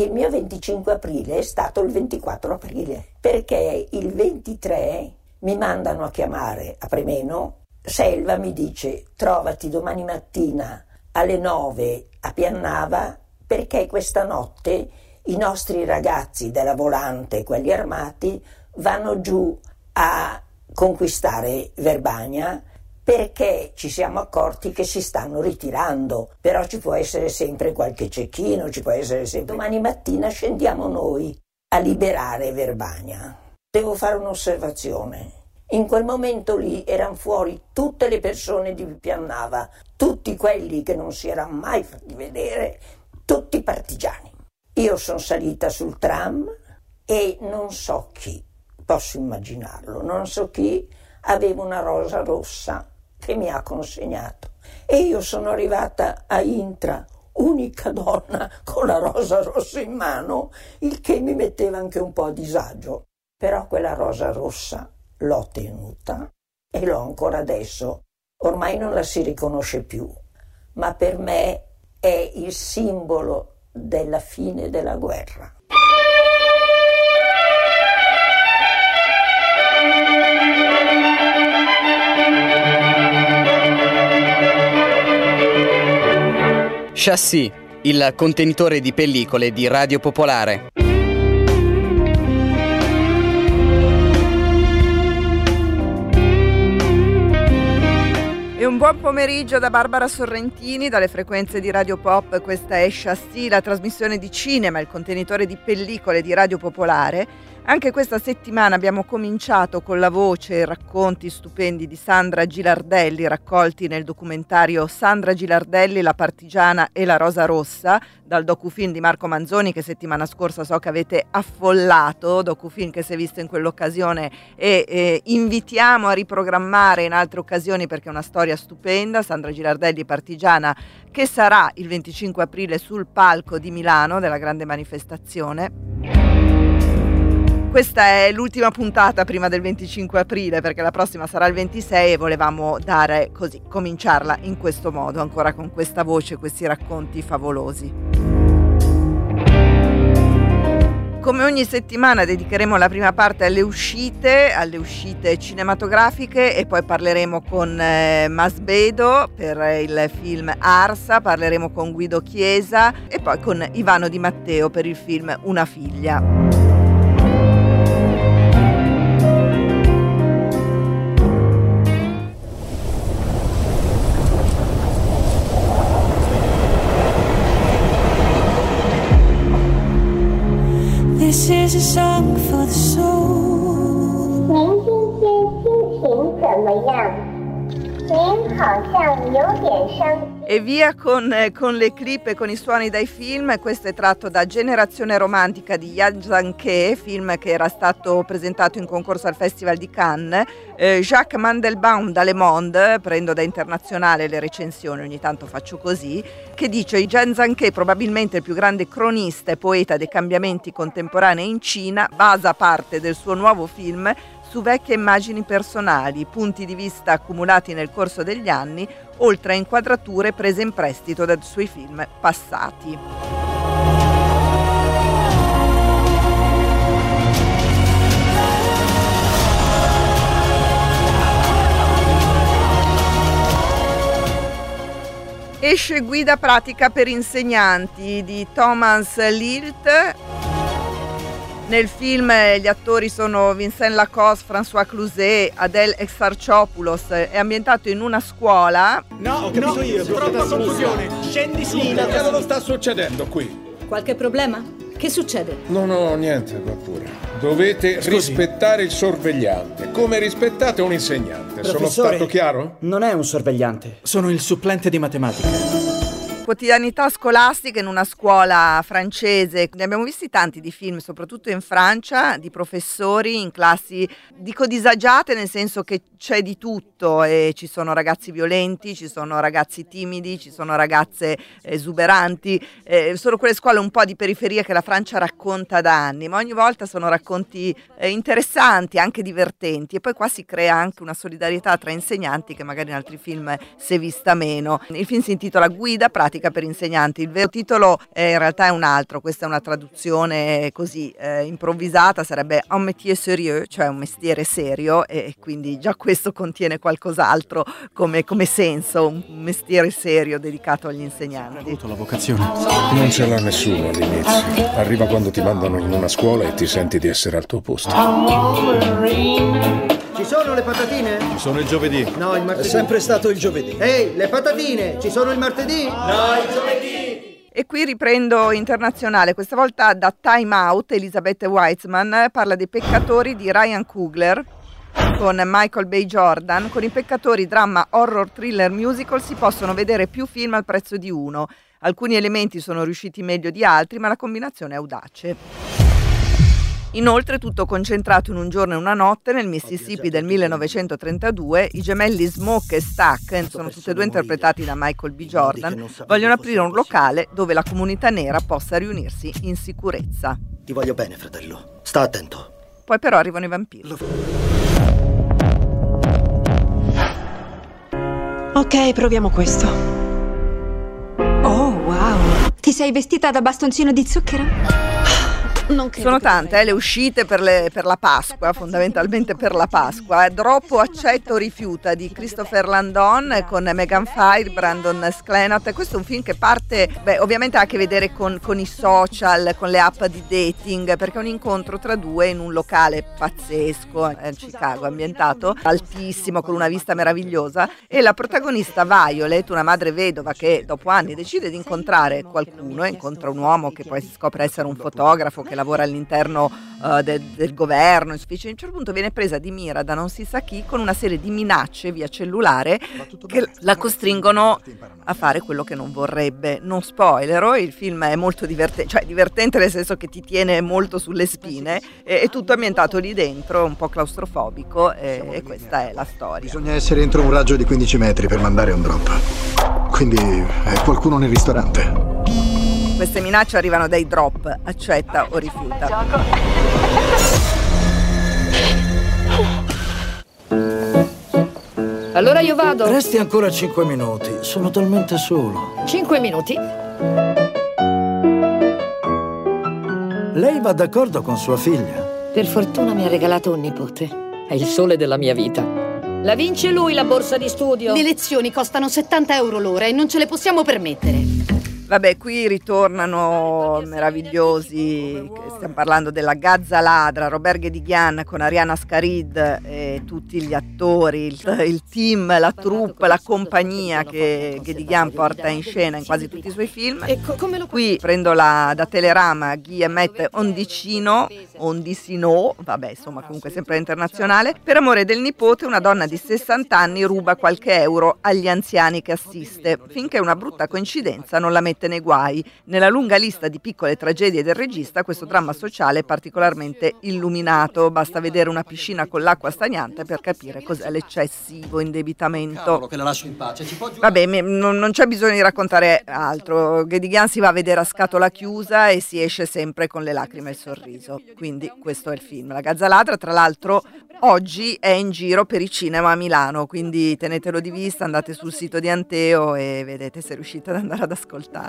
il mio 25 aprile è stato il 24 aprile, perché il 23 mi mandano a chiamare a Premeno. Selva mi dice: trovati domani mattina alle 9 a Piannava, perché questa notte i nostri ragazzi della Volante, quelli armati, vanno giù a conquistare Verbania, perché ci siamo accorti che si stanno ritirando, però ci può essere sempre qualche cecchino, ci può essere sempre. Domani mattina scendiamo noi a liberare Verbania. Devo fare un'osservazione. In quel momento lì erano fuori tutte le persone di Piannava, tutti quelli che non si erano mai fatti vedere, tutti partigiani. Io sono salita sul tram e non so chi, posso immaginarlo, non so chi, aveva una rosa rossa che mi ha consegnato e io sono arrivata a Intra, unica donna con la rosa rossa in mano, il che mi metteva anche un po' a disagio. Però quella rosa rossa l'ho tenuta e l'ho ancora adesso. Ormai non la si riconosce più, ma per me è il simbolo della fine della guerra. Chassis, il contenitore di pellicole di Radio Popolare. E un buon pomeriggio da Barbara Sorrentini, dalle frequenze di Radio Pop. Questa è Chassis, la trasmissione di cinema, il contenitore di pellicole di Radio Popolare. Anche questa settimana abbiamo cominciato con la voce e racconti stupendi di Sandra Gilardelli, raccolti nel documentario Sandra Gilardelli, la partigiana e la rosa rossa, dal docufilm di Marco Manzoni, che settimana scorsa so che avete affollato, docufilm che si è visto in quell'occasione e invitiamo a riprogrammare in altre occasioni perché è una storia stupenda. Sandra Gilardelli, partigiana, che sarà il 25 aprile sul palco di Milano della grande manifestazione. Questa è l'ultima puntata prima del 25 aprile, perché la prossima sarà il 26 e volevamo cominciarla in questo modo, ancora con questa voce, questi racconti favolosi. Come ogni settimana dedicheremo la prima parte alle uscite cinematografiche e poi parleremo con Masbedo per il film Arsa, parleremo con Guido Chiesa e poi con Ivano Di Matteo per il film Una figlia. This is a song for the soul. 您今天心情怎么样？您好像有点伤。 E via con le clip e con i suoni dai film. Questo è tratto da Generazione romantica di Yan Zanché, film che era stato presentato in concorso al Festival di Cannes. Jacques Mandelbaum da Le Monde, prendo da Internazionale le recensioni, ogni tanto faccio così, che dice: Yan Zanché, probabilmente il più grande cronista e poeta dei cambiamenti contemporanei in Cina, basa parte del suo nuovo film su vecchie immagini personali, punti di vista accumulati nel corso degli anni, oltre a inquadrature prese in prestito dai suoi film passati. Esce Guida pratica per insegnanti di Thomas Lilt. Nel film gli attori sono Vincent Lacoste, François Cluzet, Adèle Exarchopoulos. È ambientato in una scuola. No, ho capito io, troppa confusione. Scendi su. Che cavolo sta succedendo qui? Qualche problema? Che succede? No, niente, va pure. Dovete rispettare il sorvegliante, come rispettate un insegnante. Sono stato chiaro? Non è un sorvegliante, sono il supplente di matematica. Quotidianità scolastica in una scuola francese. Ne abbiamo visti tanti di film, soprattutto in Francia, di professori in classi, dico disagiate, nel senso che c'è di tutto e ci sono ragazzi violenti, ci sono ragazzi timidi, ci sono ragazze esuberanti, sono quelle scuole un po' di periferia che la Francia racconta da anni, ma ogni volta sono racconti interessanti, anche divertenti, e poi qua si crea anche una solidarietà tra insegnanti che magari in altri film si è vista meno. Il film si intitola Guida pratica matematica per insegnanti. Il vero titolo in realtà è un altro, questa è una traduzione così improvvisata, sarebbe un métier sérieux, cioè un mestiere serio, e quindi già questo contiene qualcos'altro come senso, un mestiere serio dedicato agli insegnanti. Hai avuto la vocazione? Non ce l'ha nessuno all'inizio. Arriva quando ti mandano in una scuola e ti senti di essere al tuo posto. Ci sono le patatine? Ci sono il giovedì. No, il martedì. È sempre stato il giovedì. Ehi, le patatine! Ci sono il martedì? No, il giovedì! E qui riprendo internazionale, questa volta da Time Out. Elisabeth Weitzman parla dei Peccatori di Ryan Coogler con Michael B. Jordan. Con i Peccatori, dramma, horror, thriller, musical, si possono vedere più film al prezzo di uno. Alcuni elementi sono riusciti meglio di altri, ma la combinazione è audace. Inoltre, tutto concentrato in un giorno e una notte nel Mississippi del 1932, i gemelli Smoke e Stack, sono tutti e due interpretati da Michael B. Jordan, vogliono aprire un locale dove la comunità nera possa riunirsi in sicurezza. Ti voglio bene, fratello. Sta attento. Poi però arrivano i vampiri. Ok, proviamo questo. Oh, wow. Ti sei vestita da bastoncino di zucchero? Sono tante le uscite per la Pasqua, fondamentalmente per la Pasqua. Droppo, accetta o rifiuta di Christopher Landon con Megan Fire, Brandon Sklenat. Questo è un film che parte, ovviamente ha a che vedere con i social, con le app di dating, perché è un incontro tra due in un locale pazzesco a Chicago, ambientato altissimo, con una vista meravigliosa, e la protagonista Violet, una madre vedova che dopo anni decide di incontrare qualcuno, e incontra un uomo che poi si scopre essere un fotografo che lavora all'interno del governo. A un certo punto viene presa di mira da non si sa chi con una serie di minacce via cellulare che la costringono a fare quello che non vorrebbe. Non spoilerò, il film è molto divertente, cioè divertente nel senso che ti tiene molto sulle spine, è tutto ambientato lì dentro, un po' claustrofobico, e questa è la storia. Bisogna essere entro un raggio di 15 metri per mandare un drop, quindi è qualcuno nel ristorante. Queste minacce arrivano dai drop, accetta o rifiuta. Allora io vado. Resti ancora 5 minuti, sono talmente solo. 5 minuti. Lei va d'accordo con sua figlia? Per fortuna mi ha regalato un nipote. È il sole della mia vita. La vince lui la borsa di studio. Le lezioni costano 70 euro l'ora e non ce le possiamo permettere. Vabbè, qui ritornano meravigliosi, stiamo parlando della Gazza Ladra, Robert Guédiguian con Ariana Scarid e tutti gli attori, il team, la troupe, la compagnia che Guédiguian porta in scena in quasi tutti i suoi film. Qui prendo da Telerama Guillemette Ondicino, vabbè, insomma, comunque sempre internazionale. Per amore del nipote, una donna di 60 anni ruba qualche euro agli anziani che assiste, finché una brutta coincidenza non la mette nei guai. Nella lunga lista di piccole tragedie del regista, questo dramma sociale è particolarmente illuminato. Basta vedere una piscina con l'acqua stagnante per capire cos'è l'eccessivo indebitamento. Cavolo, che la lascio in pace. Vabbè, non c'è bisogno di raccontare altro. Guédiguian si va a vedere a scatola chiusa e si esce sempre con le lacrime e il sorriso. Quindi questo è il film. La Gazza Ladra, tra l'altro, oggi è in giro per i cinema a Milano, quindi tenetelo di vista, andate sul sito di Anteo e vedete se riuscite ad andare ad ascoltarlo.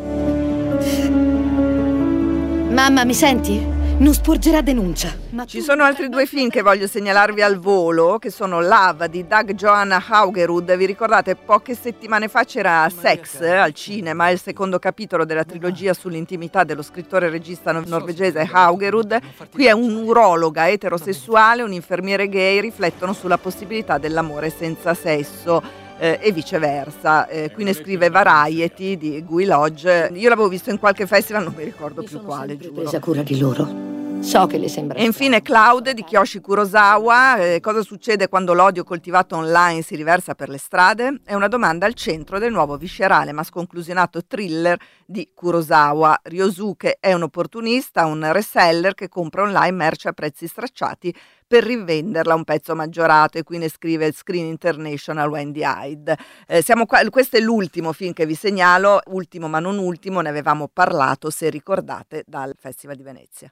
Mamma, mi senti? Non sporgerà denuncia. Ci sono altri due film che voglio segnalarvi al volo, che sono Love di Dag Johan Haugerud. Vi ricordate, poche settimane fa c'era Sex al cinema, il secondo capitolo della trilogia sull'intimità dello scrittore e regista norvegese Haugerud. Qui è un'urologa eterosessuale, un infermiere gay, riflettono sulla possibilità dell'amore senza sesso. E viceversa. Qui ne scrive Variety di Guy Lodge. Io l'avevo visto in qualche festival, non mi ricordo più quale, giuro. Presa cura di loro. So che le sembra. E infine Cloud di Kiyoshi Kurosawa. Cosa succede quando l'odio coltivato online si riversa per le strade? È una domanda al centro del nuovo viscerale ma sconclusionato thriller di Kurosawa. Ryosuke è un opportunista, un reseller che compra online merce a prezzi stracciati per rivenderla a un prezzo maggiorato, e qui ne scrive Screen International Wendy Hyde. Questo è l'ultimo film che vi segnalo, ultimo ma non ultimo, ne avevamo parlato, se ricordate, dal Festival di Venezia.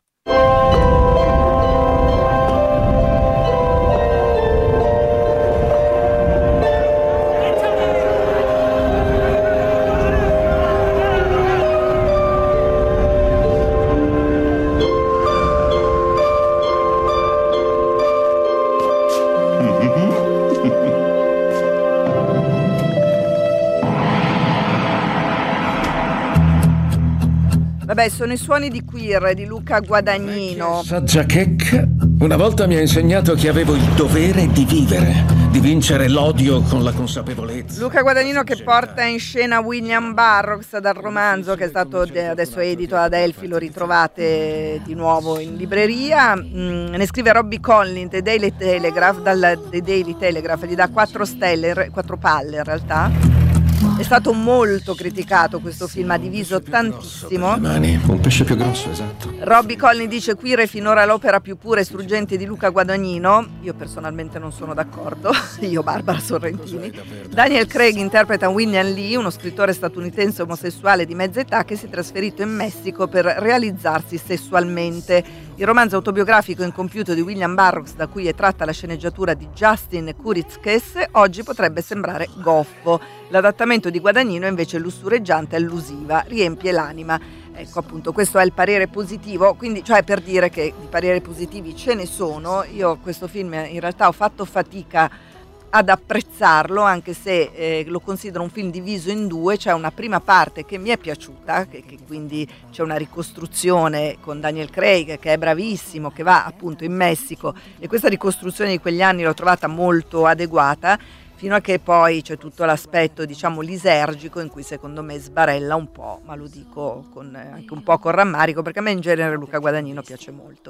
Vabbè, sono i suoni di Queer di Luca Guadagnino. Saggia checca una volta mi ha insegnato che avevo il dovere di vivere, di vincere l'odio con la consapevolezza. Luca Guadagnino che porta in scena William Burroughs dal romanzo che è stato adesso edito da Adelphi, lo ritrovate di nuovo in libreria. Ne scrive Robbie Collins, The Daily Telegraph, The Daily Telegraph, gli dà 4 stelle, 4 palle in realtà. È stato molto criticato questo film, ha diviso tantissimo. Un pesce più grosso, esatto. Robbie Collins dice Queer è finora l'opera più pura e struggente di Luca Guadagnino. Io personalmente non sono d'accordo, io Barbara Sorrentini. Daniel Craig interpreta William Lee, uno scrittore statunitense omosessuale di mezza età che si è trasferito in Messico per realizzarsi sessualmente. Il romanzo autobiografico incompiuto di William Burroughs, da cui è tratta la sceneggiatura di Justin Kuritzkes, oggi potrebbe sembrare goffo. L'adattamento di Guadagnino è invece lussureggiante e allusiva, riempie l'anima. Ecco, appunto, questo è il parere positivo, quindi, cioè, per dire che di pareri positivi ce ne sono. Io questo film in realtà ho fatto fatica ad apprezzarlo, anche se lo considero un film diviso in due. C'è una prima parte che mi è piaciuta, che quindi c'è una ricostruzione con Daniel Craig che è bravissimo, che va appunto in Messico, e questa ricostruzione di quegli anni l'ho trovata molto adeguata, fino a che poi c'è tutto l'aspetto, diciamo, lisergico, in cui secondo me sbarella un po', ma lo dico anche un po' con rammarico, perché a me in genere Luca Guadagnino piace molto.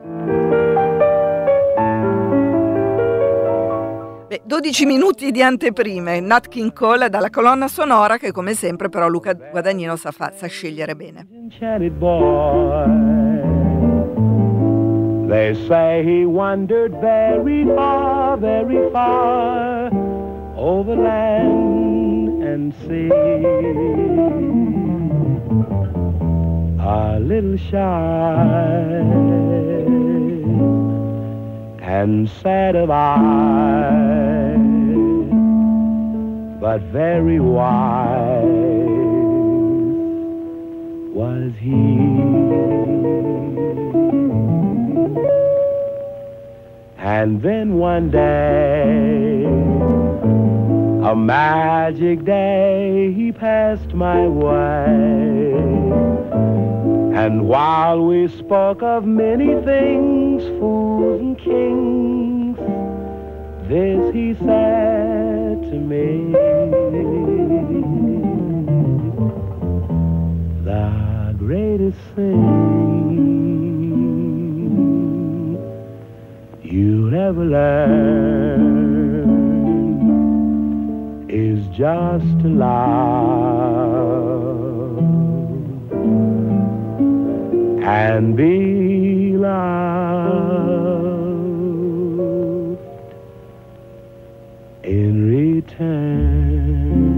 12 minuti di anteprime, Nat King Cole dalla colonna sonora che come sempre però Luca Guadagnino sa scegliere bene. They say he wandered very far over land and sea, a little shy and sad of eye, but very wise was he. And then one day, a magic day, he passed my way. And while we spoke of many things, fools and kings, this he said to me: the greatest thing you'll ever learn is just to love and be loved in return.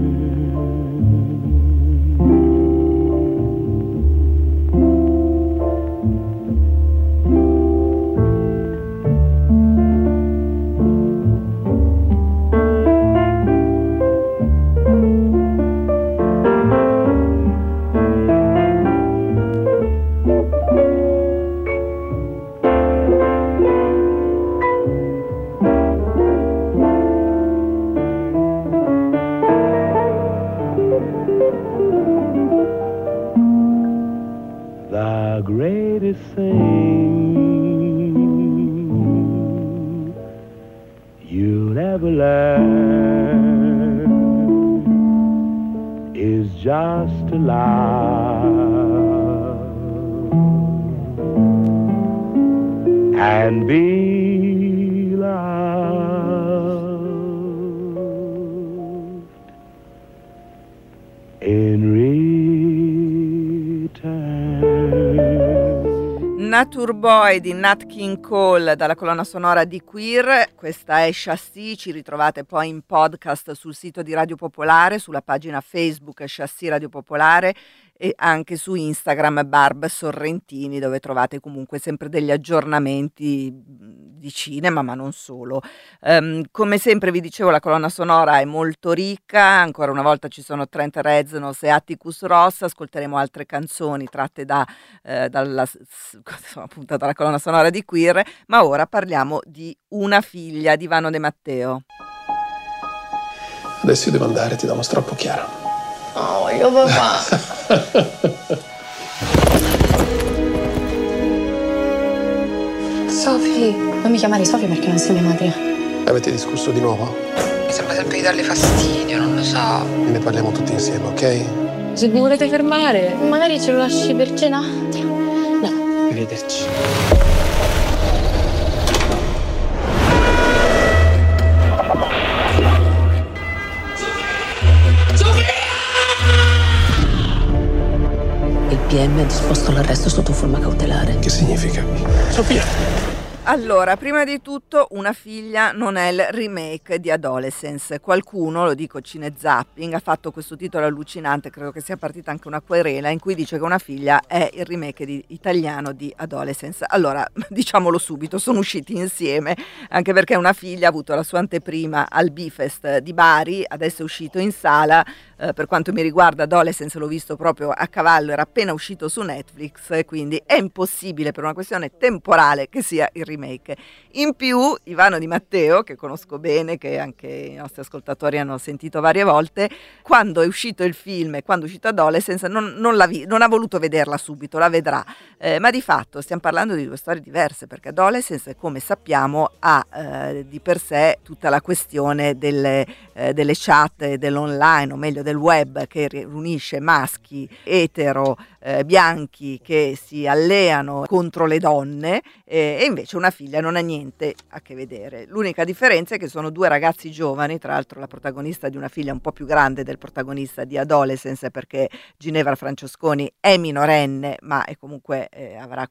The greatest thing you'll ever learn is just to love and be loved in Nature Boy di Nat King Cole dalla colonna sonora di Queer. Questa è Chassis, ci ritrovate poi in podcast sul sito di Radio Popolare, sulla pagina Facebook Chassis Radio Popolare e anche su Instagram Barb Sorrentini, dove trovate comunque sempre degli aggiornamenti di cinema, ma non solo. Come sempre vi dicevo, la colonna sonora è molto ricca, ancora una volta ci sono Trent Reznor e Atticus Ross, ascolteremo altre canzoni tratte dalla colonna sonora di Queer, ma ora parliamo di Una figlia di Ivano De Matteo. Adesso io devo andare, ti do uno strappo chiaro. Oh, io papà. Sofì, non mi chiamare Sofì perché non sei mia madre. Avete discusso di nuovo? Mi sembra sempre di darle fastidio, non lo so. Ne parliamo tutti insieme, ok? Se vi volete fermare, magari ce lo lasci per cena? No. Arrivederci. Il PM ha disposto l'arresto sotto forma cautelare. Che significa? Sofia! Allora, prima di tutto, Una figlia non è il remake di Adolescence. Qualcuno, lo dico Cinezapping, ha fatto questo titolo allucinante, credo che sia partita anche una querela, in cui dice che Una figlia è il remake italiano di Adolescence. Allora, diciamolo subito, sono usciti insieme, anche perché Una figlia ha avuto la sua anteprima al Bifest di Bari, adesso è uscito in sala. Per quanto mi riguarda, Adolescence l'ho visto proprio a cavallo, era appena uscito su Netflix, quindi è impossibile per una questione temporale che sia il remake. In più, Ivano Di Matteo, che conosco bene, che anche i nostri ascoltatori hanno sentito varie volte, quando è uscito il film e quando è uscito Adolescence non ha voluto vederla subito, la vedrà. Ma di fatto stiamo parlando di due storie diverse, perché Adolescence, come sappiamo, ha di per sé tutta la questione delle chat dell'online, o meglio del web, che riunisce maschi etero bianchi che si alleano contro le donne, e invece Una figlia non ha niente a che vedere. L'unica differenza è che sono due ragazzi giovani, tra l'altro la protagonista di Una figlia è un po' più grande del protagonista di Adolescence, perché Ginevra Francesconi è minorenne, ma è comunque avrà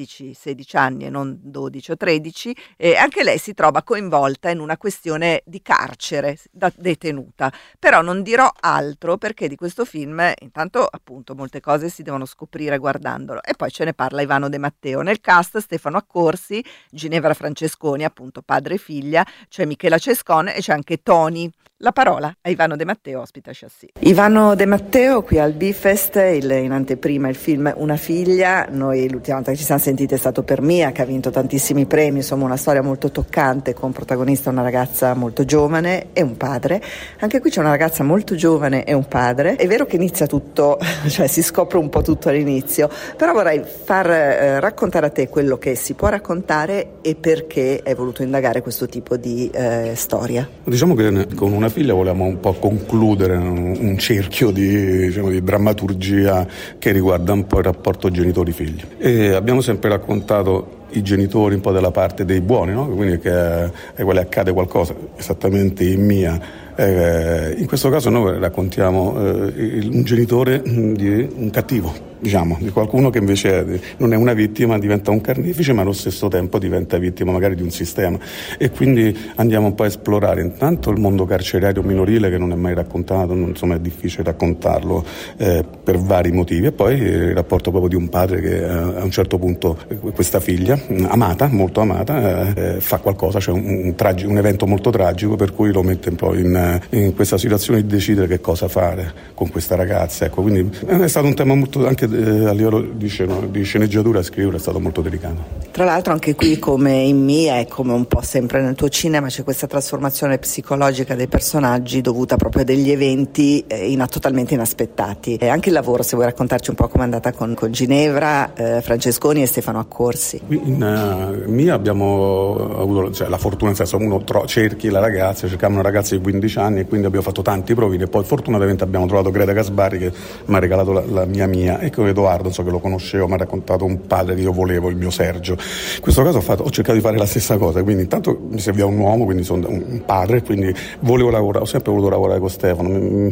15-16 anni e non 12 o 13, e anche lei si trova coinvolta in una questione di carcere da detenuta. Però non dirò altro, perché di questo film intanto appunto molte cose si devono scoprire guardandolo, e poi ce ne parla Ivano De Matteo. Nel cast Stefano Accorsi, Ginevra Francesconi, appunto padre e figlia, c'è Michela Cescon e c'è anche Tony. La parola a Ivano De Matteo, ospita Chassis. Ivano De Matteo qui al Bifest, in anteprima il film Una figlia. Noi l'ultima volta che ci siamo sentiti è stato per Mia, che ha vinto tantissimi premi, insomma una storia molto toccante, con protagonista una ragazza molto giovane e un padre. Anche qui c'è una ragazza molto giovane e un padre. È vero che inizia tutto, cioè si scopre un po' tutto all'inizio, però vorrei far raccontare a te quello che si può raccontare e perché hai voluto indagare questo tipo di storia. Diciamo che con Una figlia volevamo un po' concludere un cerchio di drammaturgia che riguarda un po' il rapporto genitori-figli, e abbiamo sempre raccontato i genitori un po' dalla parte dei buoni, no? Quindi che ai quali accade qualcosa, esattamente in Mia. In questo caso noi raccontiamo un genitore di un cattivo, diciamo, di qualcuno che invece non è una vittima, diventa un carnefice, ma allo stesso tempo diventa vittima magari di un sistema, e quindi andiamo un po' a esplorare intanto il mondo carcerario minorile, che non è mai raccontato, insomma è difficile raccontarlo per vari motivi, e poi il rapporto proprio di un padre che a un certo punto questa figlia amata, molto amata, fa qualcosa, cioè un evento molto tragico, per cui lo mette un po' in questa situazione di decidere che cosa fare con questa ragazza. Ecco, quindi è stato un tema molto, anche a livello di sceneggiatura, scrivere è stato molto delicato. Tra l'altro anche qui, come in Mia e come un po' sempre nel tuo cinema, c'è questa trasformazione psicologica dei personaggi dovuta proprio a degli eventi totalmente inaspettati. E anche il lavoro, se vuoi raccontarci un po' com'è andata con Ginevra Francesconi e Stefano Accorsi. Qui in Mia abbiamo avuto la fortuna, nel senso, uno cerchi la ragazza, cercavamo una ragazza di 15 anni, e quindi abbiamo fatto tanti provini, e poi fortunatamente abbiamo trovato Greta Gasbari, che mi ha regalato la Mia, e con Edoardo, che lo conoscevo, mi ha raccontato un padre che io volevo, il mio Sergio. In questo caso ho cercato di fare la stessa cosa, quindi intanto mi serviva un uomo, quindi sono un padre, quindi ho sempre voluto lavorare con Stefano,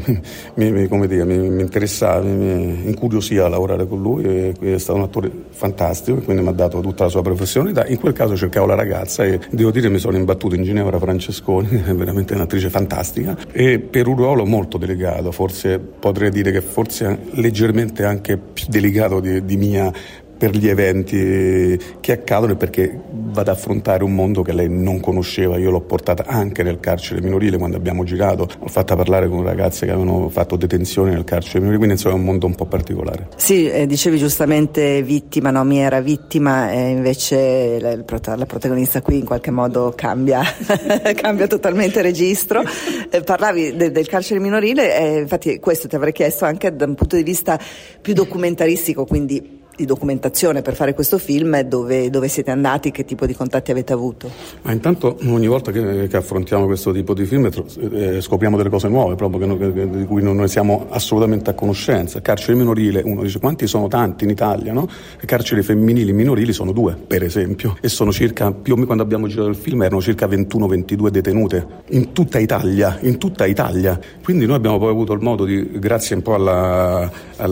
mi interessava, mi incuriosiva a lavorare con lui, e è stato un attore fantastico, e quindi mi ha dato tutta la sua professionalità. In quel caso cercavo la ragazza, e devo dire mi sono imbattuto in Ginevra Francesconi, che è veramente un'attrice fantastica, e per un ruolo molto delicato, forse potrei dire che forse leggermente anche più delicato di Mia, per gli eventi che accadono, e perché va ad affrontare un mondo che lei non conosceva. Io l'ho portata anche nel carcere minorile quando abbiamo girato, l'ho fatta parlare con ragazze che avevano fatto detenzione nel carcere minorile, quindi insomma è un mondo un po' particolare. Sì, dicevi giustamente vittima, no? Mia era vittima, e invece la protagonista qui in qualche modo cambia totalmente registro. Parlavi del carcere minorile, infatti questo ti avrei chiesto anche da un punto di vista più documentaristico, quindi di documentazione per fare questo film, dove siete andati, che tipo di contatti avete avuto? Ma intanto ogni volta che affrontiamo questo tipo di film scopriamo delle cose nuove proprio di cui non noi siamo assolutamente a conoscenza. Carcere minorile, uno dice quanti sono tanti in Italia, no? Le carceri femminili minorili sono 2 per esempio, e sono circa, più o meno quando abbiamo girato il film erano circa 21-22 detenute in tutta Italia, quindi noi abbiamo poi avuto il modo di, grazie un po' alla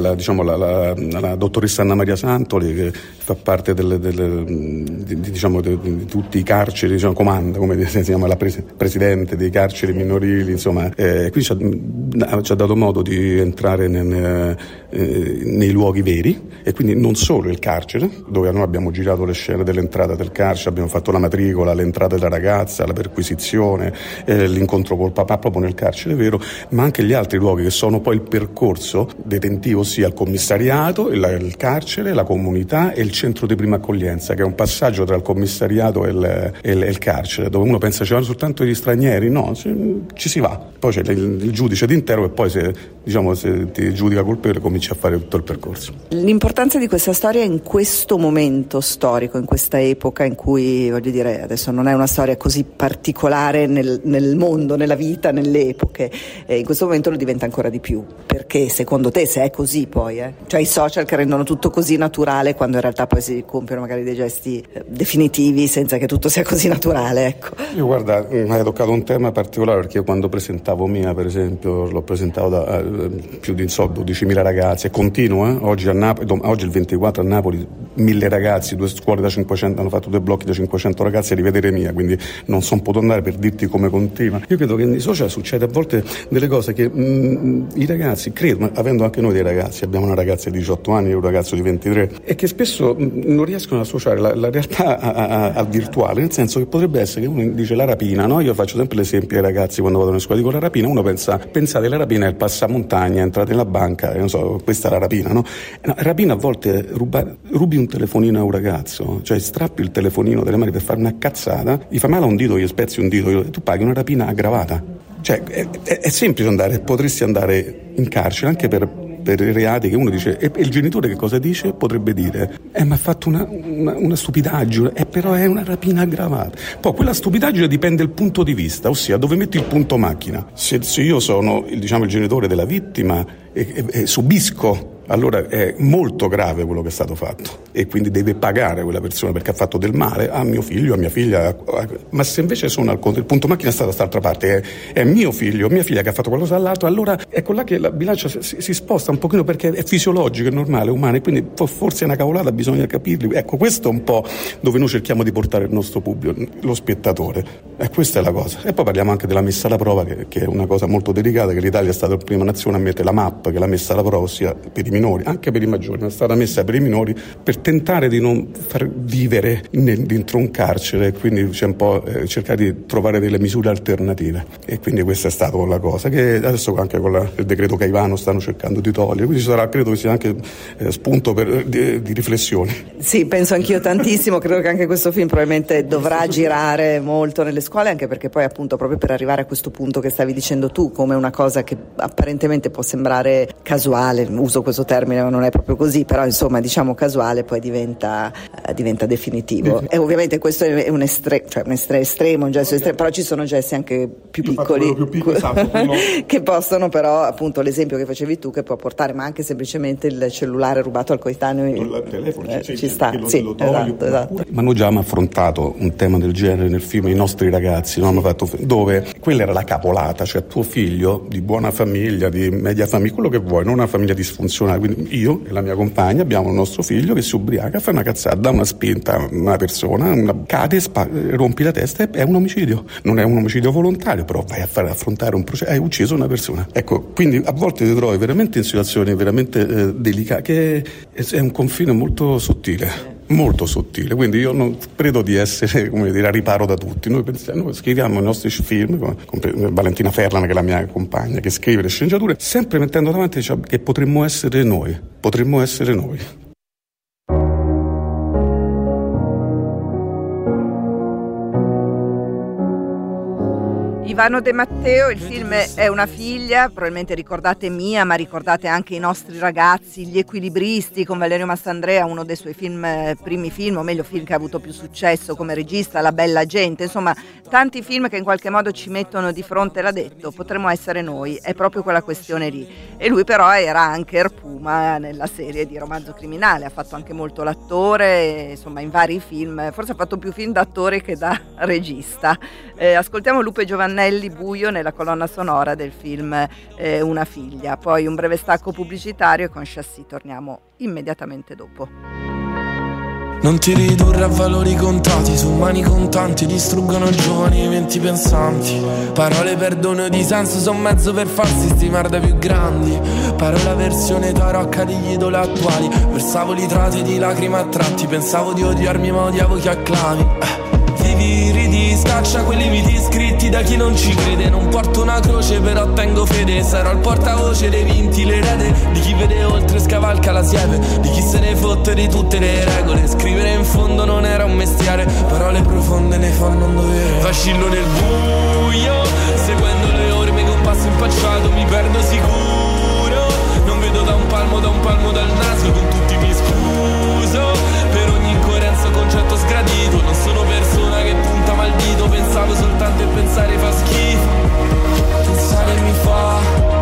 dottoressa Anna Maria Santoli, che fa parte di tutti i carceri, comanda, come si chiama, la presidente dei carceri minorili, insomma, quindi ci ha dato modo di entrare nei luoghi veri, e quindi non solo il carcere, dove noi abbiamo girato le scene dell'entrata del carcere, abbiamo fatto la matricola, l'entrata della ragazza, la perquisizione, l'incontro col papà proprio nel carcere vero, ma anche gli altri luoghi che sono poi il percorso detentivo, ossia il commissariato, il carcere, la comunità e il centro di prima accoglienza, che è un passaggio tra il commissariato e il carcere, dove uno pensa ci vanno soltanto gli stranieri, no, ci si va, poi c'è il giudice d'intero, e poi se ti giudica colpevole comincia a fare tutto il percorso. L'importanza di questa storia in questo momento storico, in questa epoca in cui, voglio dire, adesso non è una storia così particolare nel mondo, nella vita, nelle epoche, in questo momento lo diventa ancora di più, perché secondo te, se è così poi, cioè i social che rendono tutto così naturale, quando in realtà poi si compiono magari dei gesti definitivi senza che tutto sia così naturale, ecco. Io guarda, hai toccato un tema particolare, perché io quando presentavo Mia, per esempio, l'ho presentato da più di 12.000 ragazzi, e continuo, oggi a Napoli, oggi il 24 a Napoli 1.000 ragazzi, 2 scuole da 500, hanno fatto 2 blocchi da 500 ragazzi a rivedere Mia, quindi non sono potuto andare per dirti come continua. Io credo che nei social succede a volte delle cose che i ragazzi, credo, avendo anche noi dei ragazzi, abbiamo una ragazza di 18 anni e un ragazzo di 23, e che spesso non riescono ad associare la realtà al virtuale, nel senso che potrebbe essere che uno dice la rapina, no? Io faccio sempre l'esempio ai ragazzi quando vado in scuola, dico la rapina, uno pensate la rapina è il passamontagna, entrate nella banca, non so, questa è la rapina, no? Rapina a volte rubi un telefonino a un ragazzo, cioè strappi il telefonino dalle mani per fare una cazzata, gli fa male a un dito, gli spezzi un dito, tu paghi una rapina aggravata. Cioè è semplice potresti andare in carcere anche per i reati che uno dice, e il genitore che cosa dice? Potrebbe dire ma ha fatto una stupidaggine, però è una rapina aggravata. Poi quella stupidaggine dipende dal punto di vista, ossia dove metti il punto macchina. Se io sono il genitore della vittima e subisco, allora è molto grave quello che è stato fatto, e quindi deve pagare quella persona perché ha fatto del male a mio figlio, a mia figlia. Ma se invece sono il punto macchina è stato da quest'altra parte, è mio figlio, mia figlia che ha fatto qualcosa all'altro, allora ecco là che la bilancia si sposta un pochino, perché è fisiologico, è normale, è umano, e quindi forse è una cavolata, bisogna capirli. Ecco, questo è un po' dove noi cerchiamo di portare il nostro pubblico, lo spettatore, e questa è la cosa. E poi parliamo anche della messa alla prova, che è una cosa molto delicata, che l'Italia è stata la prima nazione a mettere la MAP, che l'ha messa alla prova, ossia per i minori, anche per i maggiori, ma è stata messa per i minori per tentare di non far vivere dentro un carcere, quindi c'è un po' cercare di trovare delle misure alternative, e quindi questa è stata la cosa che adesso anche con il decreto Caivano stanno cercando di togliere, quindi credo che sia anche spunto di riflessione. Sì, penso anch'io tantissimo, credo che anche questo film probabilmente dovrà girare molto nelle scuole, anche perché poi appunto proprio per arrivare a questo punto che stavi dicendo tu, come una cosa che apparentemente può sembrare casuale, uso questo termine ma non è proprio così, però insomma diciamo casuale, poi diventa definitivo. E ovviamente questo è un estremo, un gesto estremo, però ci sono gesti anche più piccoli, che possono, però appunto l'esempio che facevi tu, che può portare, ma anche semplicemente il cellulare rubato al coetaneo, il telefono, ci sta, esatto. Ma noi già abbiamo affrontato un tema del genere nel film I nostri ragazzi, no? Dove quella era la capolata, cioè tuo figlio di buona famiglia, di media famiglia, quello che vuoi, non una famiglia disfunzionale, quindi io e la mia compagna abbiamo il nostro figlio che si ubriaca, fa una cazzata, dà una spinta a una persona, cade, rompi la testa, è un omicidio. Non è un omicidio volontario, però vai a fare affrontare un processo, hai ucciso una persona. Ecco, quindi a volte ti trovi veramente in situazioni veramente delicate, che è un confine molto sottile. Molto sottile, quindi io non credo di essere, come dire, a riparo da tutti. Noi scriviamo i nostri film con Valentina Ferlana, che è la mia compagna, che scrive le sceneggiature, sempre mettendo davanti che potremmo essere noi. Ivano De Matteo, il film è Una figlia, probabilmente ricordate Mia, ma ricordate anche I nostri ragazzi, Gli equilibristi con Valerio Mastrandrea, uno dei suoi primi film, o meglio film che ha avuto più successo come regista, La bella gente, insomma tanti film che in qualche modo ci mettono di fronte, l'ha detto, potremmo essere noi, è proprio quella questione lì. E lui però era anche Erpuma nella serie di Romanzo criminale, ha fatto anche molto l'attore, insomma in vari film, forse ha fatto più film da attore che da regista. Ascoltiamo Lupe Giovannelli, Buio, nella colonna sonora del film Una figlia, poi un breve stacco pubblicitario e con Chassis torniamo immediatamente dopo. Non ti ridurre a valori contati, su mani contanti distruggono giovani e menti pensanti. Parole per dono di senso son mezzo per farsi stimare dai più grandi. Parola versione tarocca degli idoli attuali. Versavo litrate di lacrime a tratti, pensavo di odiarmi ma odiavo chi acclami. Vivi, ridi, scaccia quei limiti scritti da chi non ci crede. Non porto una croce però tengo fede. Sarò il portavoce dei vinti, l'erede di chi vede oltre e scavalca la siepe, di chi se ne fotte di tutte le regole. Scrivere in fondo non era un mestiere, parole profonde ne fanno un dovere. Vacillo nel buio, seguendo le orme con passo impacciato. Mi perdo sicuro, non vedo da un palmo dal naso. Con tutti mi scuso per ogni incoerenza o concetto sgradito. Non sono persona che punta mal dito, pensavo soltanto e pensare fa schifo. Pensare mi fa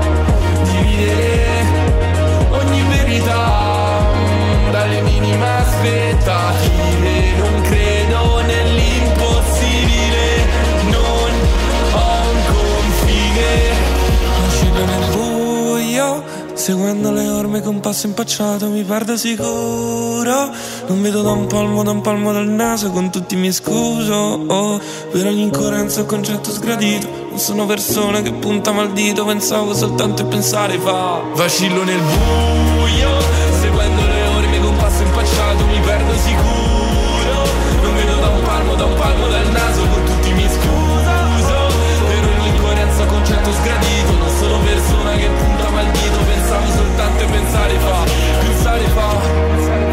dividere ogni verità dalle minime aspettative. Non credo nell'impossibile, non ho un confine. Uscito nel buio, seguendo le orme con passo impacciato, mi perdo sicuro. Non vedo da un palmo dal naso, con tutti mi scuso per ogni incoerenza o concetto sgradito. Non sono persona che punta mal dito, pensavo soltanto e pensare fa. Vacillo nel buio, seguendo le orme con passo impacciato, mi perdo sicuro. Non vedo da un palmo dal naso, con tutti mi scuso per ogni incoerenza o concetto sgradito. Non sono persona che punta mal dito, pensavo soltanto e pensare fa. Pensare fa.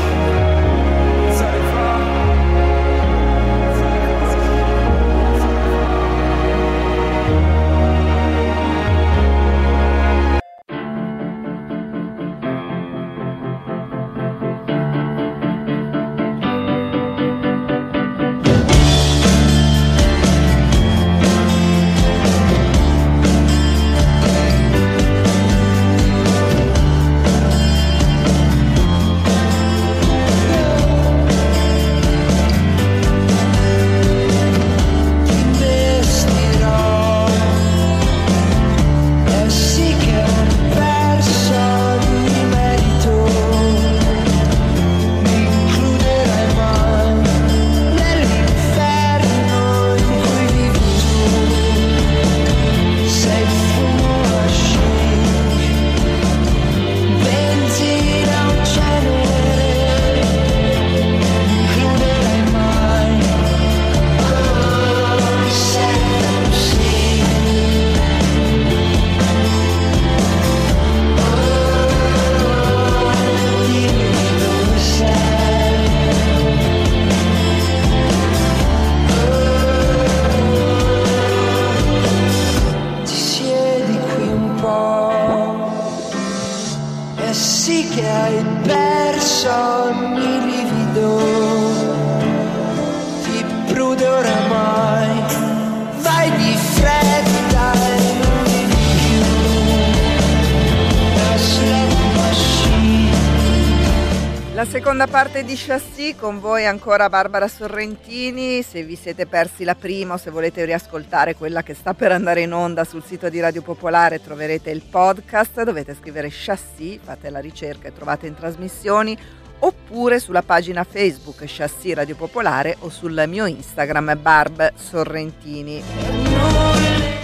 La seconda parte di Chassis, con voi ancora Barbara Sorrentini. Se vi siete persi la prima o se volete riascoltare quella che sta per andare in onda sul sito di Radio Popolare, troverete il podcast, dovete scrivere Chassis, fate la ricerca e trovate in trasmissioni, oppure sulla pagina Facebook Chassis Radio Popolare o sul mio Instagram Barb Sorrentini.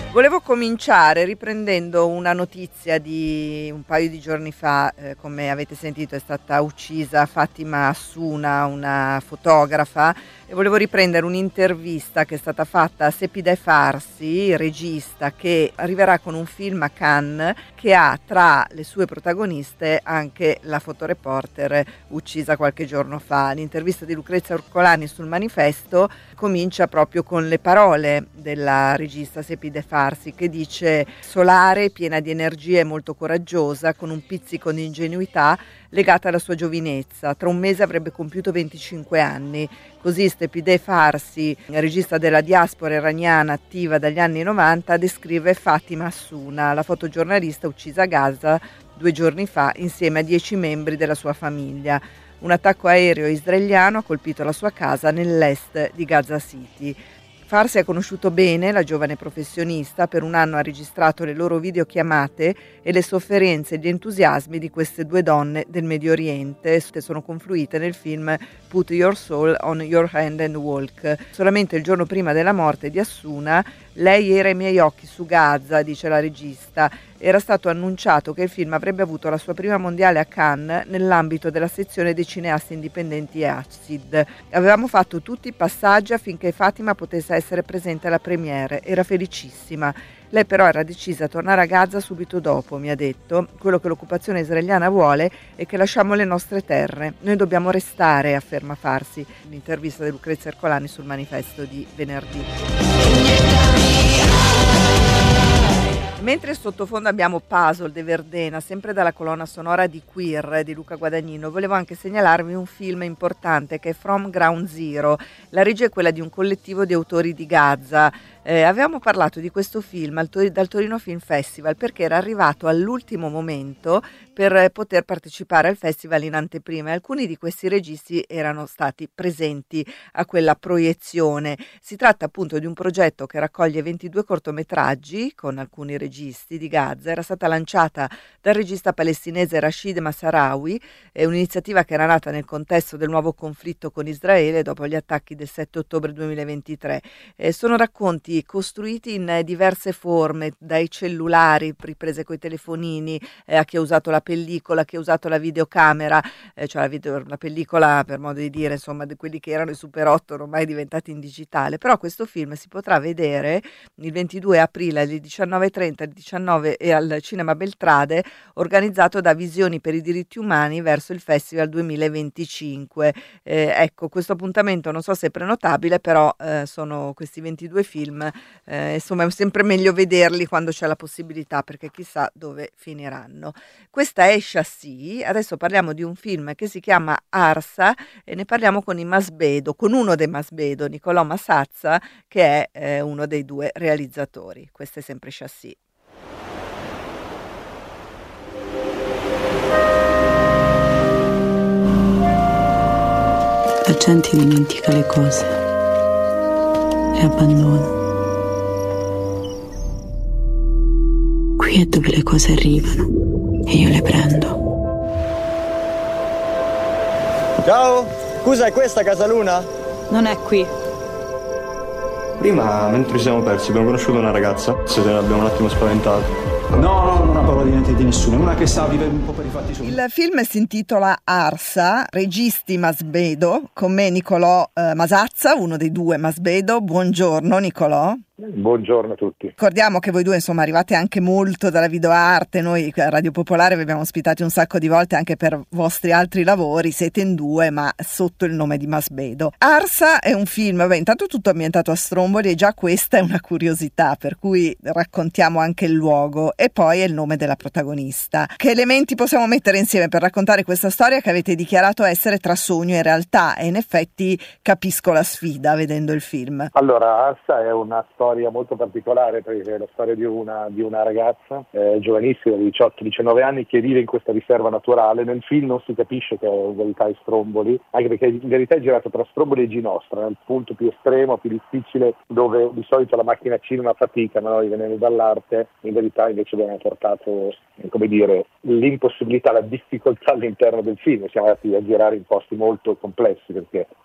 Volevo cominciare riprendendo una notizia di un paio di giorni fa, come avete sentito è stata uccisa Fatima Assuna, una fotografa, e volevo riprendere un'intervista che è stata fatta a Sepideh Farsi, regista che arriverà con un film a Cannes che ha tra le sue protagoniste anche la fotoreporter uccisa qualche giorno fa. L'intervista di Lucrezia Orcolani sul Manifesto comincia proprio con le parole della regista Sepideh Farsi, che dice: solare, piena di energia e molto coraggiosa, con un pizzico di ingenuità legata alla sua giovinezza. Tra un mese avrebbe compiuto 25 anni. Così Sepideh Farsi, regista della diaspora iraniana attiva dagli anni 90, descrive Fatima Assuna, la fotogiornalista uccisa a Gaza 2 giorni fa insieme a 10 membri della sua famiglia. Un attacco aereo israeliano ha colpito la sua casa nell'est di Gaza City. Farsi ha conosciuto bene la giovane professionista, per un anno ha registrato le loro videochiamate e le sofferenze e gli entusiasmi di queste 2 donne del Medio Oriente sono confluite nel film Put Your Soul on Your Hand and Walk. Solamente il giorno prima della morte di Assuna, lei era ai miei occhi su Gaza, dice la regista. Era stato annunciato che il film avrebbe avuto la sua prima mondiale a Cannes nell'ambito della sezione dei cineasti indipendenti ACID. Avevamo fatto tutti i passaggi affinché Fatima potesse essere presente alla premiere. Era felicissima. Lei però era decisa a tornare a Gaza subito dopo, mi ha detto. Quello che l'occupazione israeliana vuole è che lasciamo le nostre terre. Noi dobbiamo restare, afferma Farsi. L'intervista di Lucrezia Ercolani sul Manifesto di venerdì. Mentre sottofondo abbiamo Puzzle de Verdena, sempre dalla colonna sonora di Queer di Luca Guadagnino, volevo anche segnalarvi un film importante che è From Ground Zero. La regia è quella di un collettivo di autori di Gaza. Avevamo parlato di questo film dal Torino Film Festival perché era arrivato all'ultimo momento per poter partecipare al festival in anteprima, e alcuni di questi registi erano stati presenti a quella proiezione. Si tratta appunto di un progetto che raccoglie 22 cortometraggi con alcuni registi di Gaza. Era stata lanciata dal regista palestinese Rashid Masarawi, è un'iniziativa che era nata nel contesto del nuovo conflitto con Israele dopo gli attacchi del 7 ottobre 2023. Sono racconti costruiti in diverse forme, dai cellulari, riprese coi telefonini, a chi ha usato la pellicola, a chi ha usato la videocamera, cioè la pellicola per modo di dire, insomma, di quelli che erano i Super 8 ormai diventati in digitale. Però questo film si potrà vedere il 22 aprile alle 19:30, alle 19 e al Cinema Beltrade, organizzato da Visioni per i diritti umani verso il Festival 2025. Ecco, questo appuntamento non so se è prenotabile, però sono questi 22 film. Insomma, è sempre meglio vederli quando c'è la possibilità, perché chissà dove finiranno. Questa è Chassis. Adesso parliamo di un film che si chiama Arsa e ne parliamo con uno dei Masbedo, Nicolò Masazza, che è uno dei 2 realizzatori. Questo è sempre Chassis. La gente dimentica le cose e abbandona. Qui è dove le cose arrivano e io le prendo. Ciao, scusa, è questa Casaluna? Non è qui. Prima, mentre ci siamo persi, abbiamo conosciuto una ragazza. Se ne abbiamo un attimo spaventato. No, non ha paura di niente di nessuno, è una che sa vivere un po' per i fatti suoi. Il film si intitola Arsa, registi Masbedo, con me Nicolò Masazza, uno dei 2 Masbedo. Buongiorno Nicolò. Buongiorno a tutti. Ricordiamo che voi 2 insomma arrivate anche molto dalla videoarte, noi a Radio Popolare vi abbiamo ospitati un sacco di volte anche per vostri altri lavori, siete in 2 ma sotto il nome di Masbedo. Arsa è un film, intanto tutto ambientato a Stromboli e già questa è una curiosità, per cui raccontiamo anche il luogo e poi è il nome della protagonista. Che elementi possiamo mettere insieme per raccontare questa storia che avete dichiarato essere tra sogno e realtà? E in effetti capisco la sfida vedendo il film. Allora, Arsa è una storia molto particolare perché è la storia di una ragazza giovanissima di 18-19 anni che vive in questa riserva naturale. Nel film non si capisce che in verità è Stromboli, anche perché in verità è girato tra Stromboli e Ginostra, nel punto più estremo, più difficile, dove di solito la macchina cinema fatica, ma noi venendo dall'arte in verità invece abbiamo portato, come dire, l'impossibilità, la difficoltà all'interno del film. Siamo andati a girare in posti molto complessi perché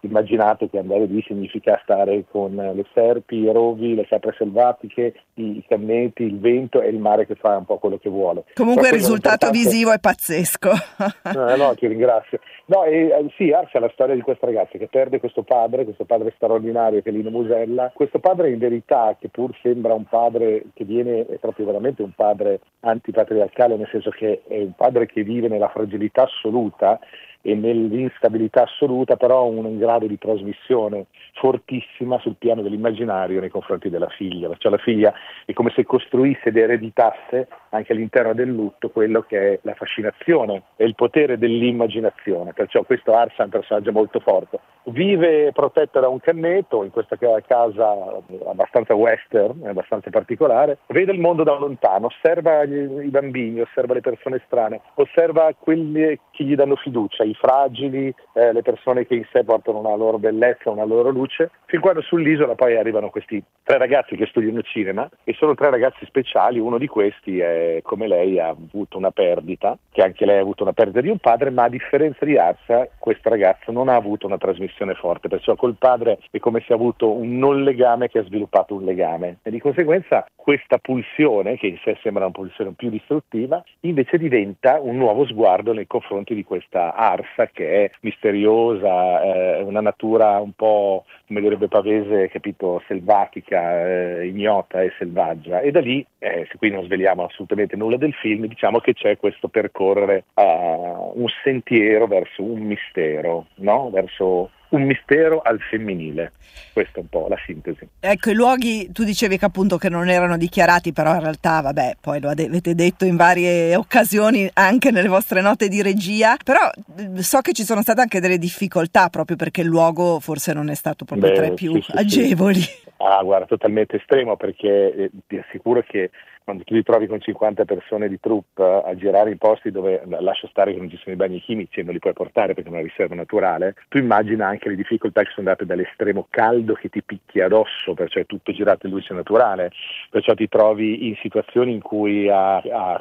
immaginate che andare lì significa stare con le serpi, i rovi, le capre selvatiche, i canneti, il vento e il mare che fa un po' quello che vuole. Comunque il risultato visivo è pazzesco. No, ti ringrazio. No, sì, Ars è la storia di questa ragazza che perde questo padre straordinario che è Lino Musella. Questo padre in verità, che pur sembra un padre che è proprio veramente un padre antipatriarcale, nel senso che è un padre che vive nella fragilità assoluta e nell'instabilità assoluta, però un grado di trasmissione fortissima sul piano dell'immaginario nei confronti della figlia. Perciò la figlia è come se costruisse ed ereditasse anche all'interno del lutto quello che è la fascinazione e il potere dell'immaginazione. Perciò questo Ars è un personaggio molto forte. Vive protetta da un cannetto in questa casa abbastanza western, abbastanza particolare, vede il mondo da lontano, osserva i bambini, osserva le persone strane, osserva quelli che gli danno fiducia, i fragili, le persone che in sé portano una loro bellezza, una loro luce, fin quando sull'isola poi arrivano questi 3 ragazzi che studiano cinema e sono 3 ragazzi speciali. Uno di questi è, come lei, ha avuto una perdita, che anche lei ha avuto una perdita di un padre, ma a differenza di Arsa questo ragazzo non ha avuto una trasmissione forte, perciò col padre è come se ha avuto un non legame che ha sviluppato un legame e di conseguenza questa pulsione, che in sé sembra una pulsione più distruttiva, invece diventa un nuovo sguardo nei confronti di questa Arsa che è misteriosa, una natura un po', come direbbe Pavese, capito, selvatica, ignota e selvaggia. E da lì, se qui non sveliamo assolutamente nulla del film, diciamo che c'è questo percorrere un sentiero verso un mistero, no? Verso un mistero al femminile. Questa è un po' la sintesi. Ecco, i luoghi, tu dicevi che appunto che non erano dichiarati, però in realtà, vabbè, poi lo avete detto in varie occasioni anche nelle vostre note di regia, però so che ci sono state anche delle difficoltà proprio perché il luogo forse non è stato proprio tra i più agevoli. Sì. Guarda, totalmente estremo, perché ti assicuro che quando tu ti trovi con 50 persone di troupe a girare in posti dove, lascia stare che non ci sono i bagni chimici e non li puoi portare perché è una riserva naturale, tu immagina anche le difficoltà che sono date dall'estremo caldo che ti picchia addosso, perciò è tutto girato in luce naturale, perciò ti trovi in situazioni in cui a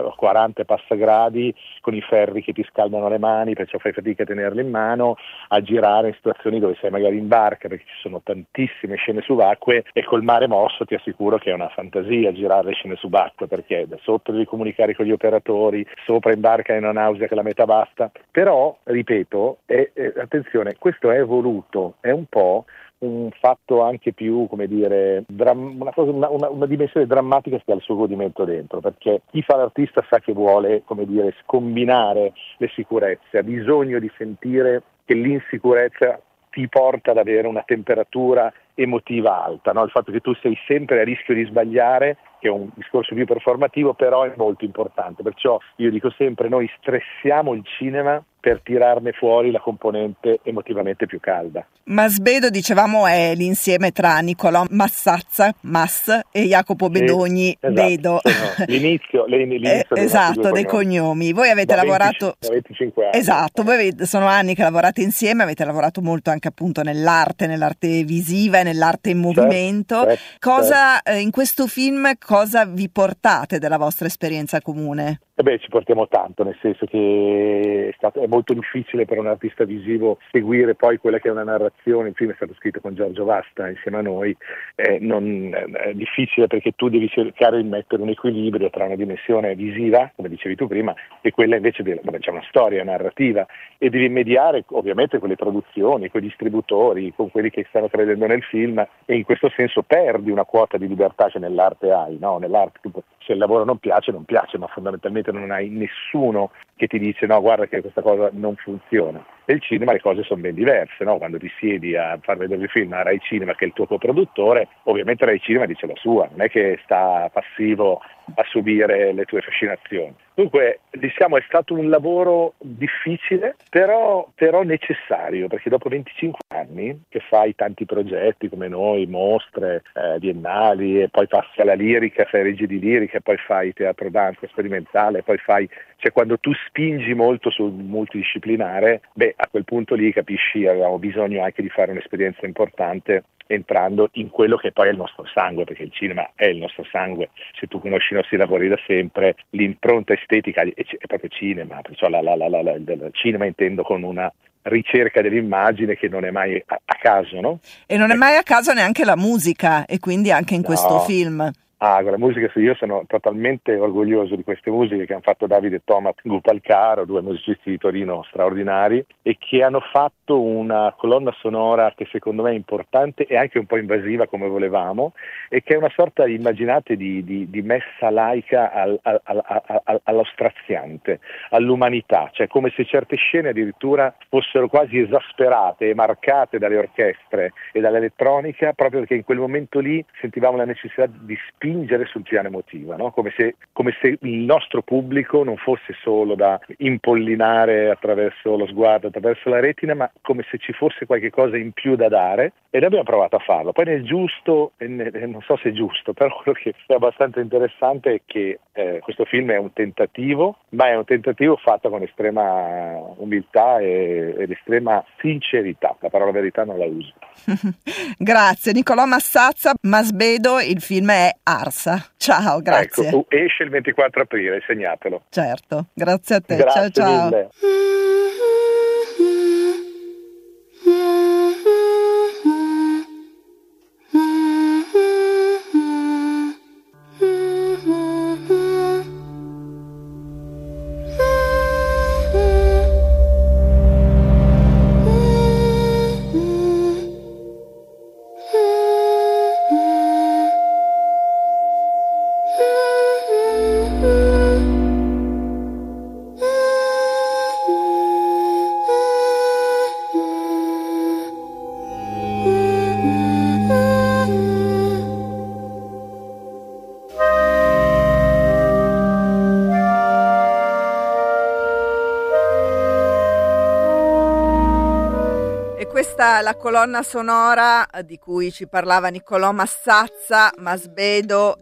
40 passagradi con i ferri che ti scaldano le mani, perciò fai fatica a tenerle in mano, a girare in situazioni dove sei magari in barca perché ci sono tantissime scene subacquee e col mare mosso ti assicuro che è una fantasia girare le scene subacquee, perché da sotto devi comunicare con gli operatori, sopra in barca è una nausea che la metà basta, però ripeto, attenzione, questo è voluto, è un po' un fatto anche più, come dire, una dimensione drammatica che ha il suo godimento dentro, perché chi fa l'artista sa che vuole, come dire, scombinare le sicurezze, ha bisogno di sentire che l'insicurezza ti porta ad avere una temperatura emotiva alta, no? Il fatto che tu sei sempre a rischio di sbagliare, che è un discorso più performativo, però è molto importante, perciò io dico sempre, noi stressiamo il cinema per tirarne fuori la componente emotivamente più calda. Masbedo, dicevamo, è l'insieme tra Nicolò Massazza, Mass, e Jacopo Bedogni, esatto, Bedo. L'inizio esatto, dei cognomi. Voi avete lavorato... 25 anni. Esatto, voi sono anni che lavorate insieme, avete lavorato molto anche appunto nell'arte visiva e nell'arte in movimento. Certo. In questo film cosa vi portate della vostra esperienza comune? Ci portiamo tanto, nel senso che è molto difficile per un artista visivo seguire poi quella che è una narrazione. Il film è stato scritto con Giorgio Vasta insieme a noi, è difficile perché tu devi cercare di mettere un equilibrio tra una dimensione visiva, come dicevi tu prima, e quella invece dove c'è una storia narrativa, e devi mediare ovviamente con le produzioni, con i distributori, con quelli che stanno credendo nel film, e in questo senso perdi una quota di libertà che nell'arte hai, no? Nell'arte se il lavoro non piace, ma fondamentalmente non hai nessuno che ti dice no, guarda che questa cosa non funziona. Nel cinema le cose sono ben diverse, no? Quando ti siedi a far vedere il film a Rai Cinema, che è il tuo coproduttore, ovviamente Rai Cinema dice la sua, non è che sta passivo a subire le tue fascinazioni. Dunque, diciamo, è stato un lavoro difficile, però necessario, perché dopo 25 anni che fai tanti progetti come noi, mostre, biennali, e poi passi alla lirica, fai regie di lirica, poi fai teatro danza sperimentale, poi quando tu spingi molto sul multidisciplinare, a quel punto lì capisci, avevamo bisogno anche di fare un'esperienza importante entrando in quello che poi è il nostro sangue, perché il cinema è il nostro sangue. Se tu conosci i nostri lavori da sempre, l'impronta estetica è proprio cinema, perciò il cinema intendo con una ricerca dell'immagine che non è mai a caso, no? E non è mai a caso neanche la musica, e quindi anche in questo film. Con la musica, sì, io sono totalmente orgoglioso di queste musiche che hanno fatto Davide e Thomas Gupalcaro, 2 musicisti di Torino straordinari, e che hanno fatto una colonna sonora che secondo me è importante e anche un po' invasiva come volevamo, e che è una sorta, immaginate, di messa laica allo straziante, all'umanità, cioè come se certe scene addirittura fossero quasi esasperate e marcate dalle orchestre e dall'elettronica, proprio perché in quel momento lì sentivamo la necessità di spingere sul piano emotivo, no? Come se il nostro pubblico non fosse solo da impollinare attraverso lo sguardo, attraverso la retina, ma come se ci fosse qualche cosa in più da dare, e noi abbiamo provato a farlo. Poi nel giusto, non so se è giusto, però quello che è abbastanza interessante è che questo film è un tentativo, ma è un tentativo fatto con estrema umiltà ed estrema sincerità. La parola verità non la uso. Grazie Niccolò Massazza. Masbedo, il film è Arsa. Ciao, grazie. Ecco, esce il 24 aprile, segnatelo. Certo, grazie a te. Grazie ciao. Mille. Questa è la colonna sonora di cui ci parlava Niccolò Massazza, Masbedo.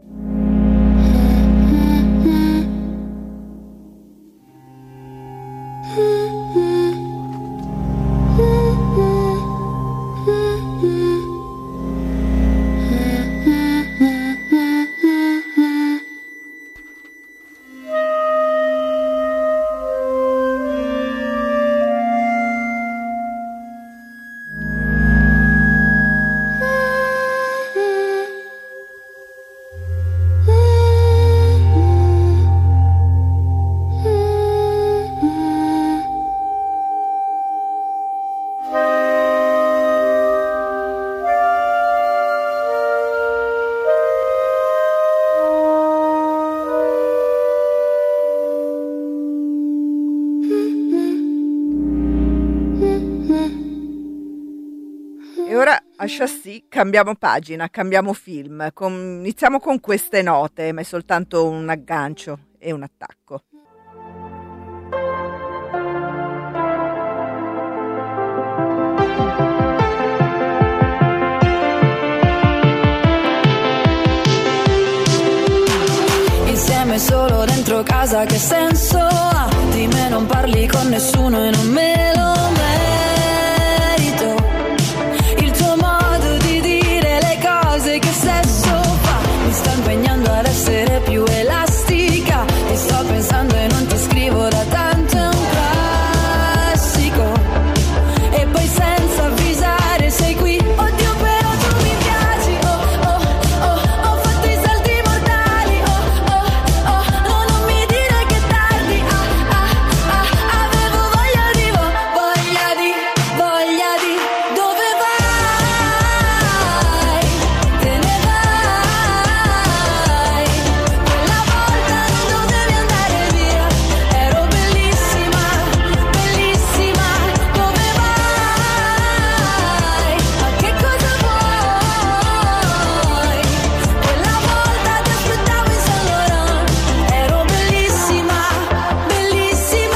E ora a Chassis cambiamo pagina, cambiamo film. Iniziamo con queste note, ma è soltanto un aggancio e un attacco. Insieme solo dentro casa, che senso ha? Di me non parli con nessuno e non me lo merito. Il tuo modo di dire le cose, che sesso fa? Mi sta impegnando ad essere più elastica. Ti sto pensando e non ti scrivo da tanto, è un classico. E poi senza avvisare sei qui. Oddio, però tu mi piaci. Oh, oh, oh, ho fatto i salti mortali. Oh, oh, oh, no, non mi dire che tardi. Avevo voglia di dove vai? Te ne vai. Quella volta non dovevi andare via. Ero bellissima, bellissima. Dove vai? Ma che cosa vuoi? Quella volta ti aspettavo in Saint Laurent. Ero bellissima, bellissima.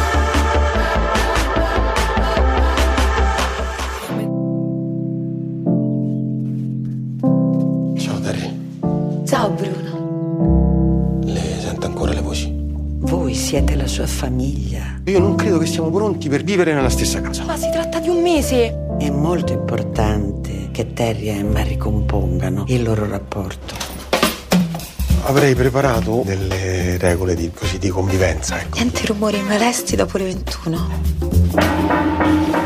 Ciao Terry, Ciao Bruno. le sento ancora le voci? Voi siete la sua famiglia. Io non credo che siamo pronti per vivere nella stessa casa. Ma si tratta di un mese. È molto importante che Terry e Emma ricompongano il loro rapporto. Avrei preparato delle regole di convivenza, ecco. Niente rumori molesti dopo le 21.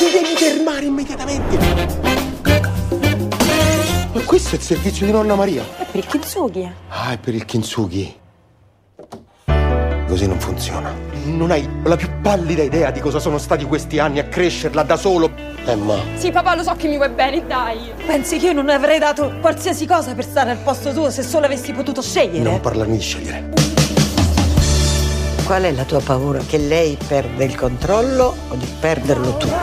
Ti devi fermare immediatamente. Ma questo è il servizio di nonna Maria. È per il kintsugi. Ah, è per il kintsugi. Così non funziona. Non hai la più pallida idea di cosa sono stati questi anni a crescerla da solo. Ma... Sì, papà, lo so che mi vuoi bene, dai. Pensi che io non avrei dato qualsiasi cosa per stare al posto tuo se solo avessi potuto scegliere? Non parlarmi di scegliere. Qual è la tua paura? Che lei perde il controllo o di perderlo tu?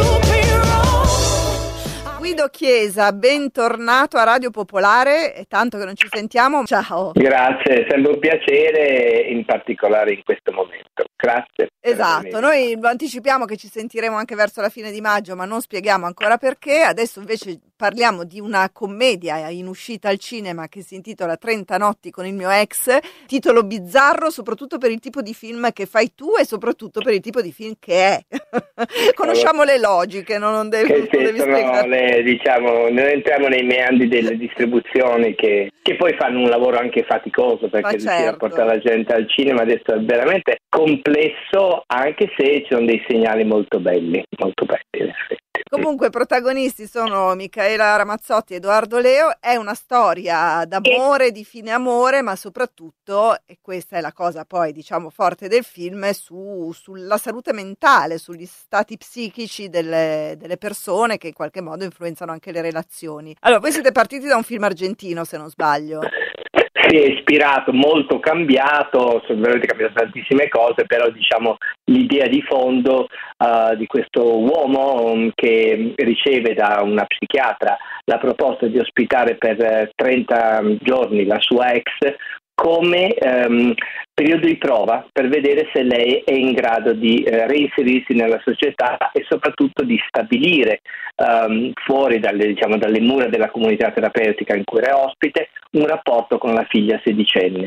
Guido Chiesa, bentornato a Radio Popolare, è tanto che non ci sentiamo, ciao. Grazie, è sempre un piacere, in particolare in questo momento, grazie. Esatto, noi lo anticipiamo che ci sentiremo anche verso la fine di maggio, ma non spieghiamo ancora perché. Adesso invece parliamo di una commedia in uscita al cinema che si intitola 30 notti con il mio ex, titolo bizzarro soprattutto per il tipo di film che fai tu e soprattutto per il tipo di film che è. Conosciamo le logiche, non devi spiegare. Diciamo, non entriamo nei meandri delle distribuzioni che poi fanno un lavoro anche faticoso, perché riuscire a portare la gente al cinema adesso è veramente complesso, anche se ci sono dei segnali molto belli in effetti. Comunque i protagonisti sono Micaela Ramazzotti e Edoardo Leo, è una storia d'amore, di fine amore, ma soprattutto, e questa è la cosa poi diciamo forte del film, sulla salute mentale, sugli stati psichici delle persone che in qualche modo influenzano anche le relazioni. Allora, voi siete partiti da un film argentino, se non sbaglio. Sì, è ispirato, molto cambiato, sono veramente cambiate tantissime cose, però diciamo l'idea di fondo di questo uomo che riceve da una psichiatra la proposta di ospitare per 30 giorni la sua ex come periodo di prova per vedere se lei è in grado di reinserirsi nella società e soprattutto di stabilire fuori dalle mura della comunità terapeutica in cui era ospite un rapporto con la figlia sedicenne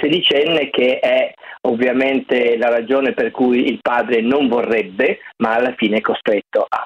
che è ovviamente la ragione per cui il padre non vorrebbe, ma alla fine è costretto a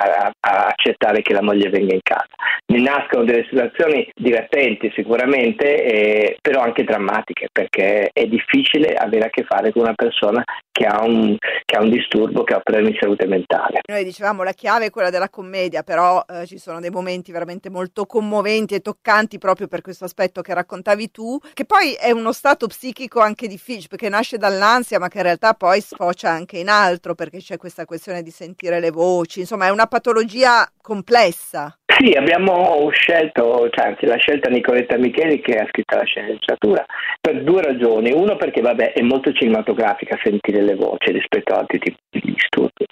accettare che la moglie venga in casa. Ne nascono delle situazioni divertenti sicuramente, però anche drammatiche, perché è difficile avere a che fare con una persona che ha un disturbo, che ha problemi di salute mentale. Noi dicevamo la chiave è quella della commedia, però ci sono dei momenti veramente molto commoventi e toccanti proprio per questo aspetto che raccontavi tu, che poi è uno stato psichico anche difficile, perché nasce dall'ansia ma che in realtà poi sfocia anche in altro, perché c'è questa questione di sentire le voci, insomma è una patologia complessa. Sì, abbiamo scelto, la scelta Nicoletta Micheli, che ha scritto la sceneggiatura, per due ragioni. Uno, perché è molto cinematografica sentire le voci rispetto a altri tipi di disturbi.